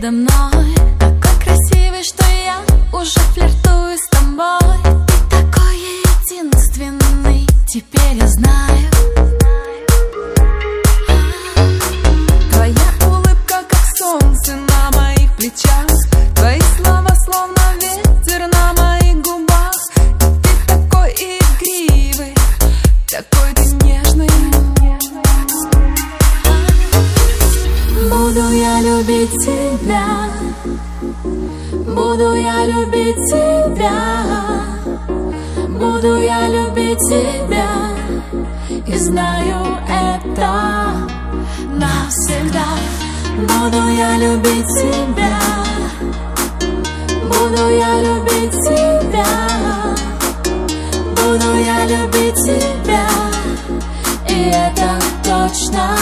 передо мной, такой красивый, что я уже флиртую с тобой. Ты такой единственный, теперь я знаю. Твоя улыбка, как солнце на моих плечах, твои слова словно ветер на моих губах. Ты такой игривый, такой ты нежный. Буду я любить тебя, буду я любить тебя, буду я любить тебя, и знаю это навсегда. Буду я любить тебя, буду я любить тебя, буду я любить тебя, и это точно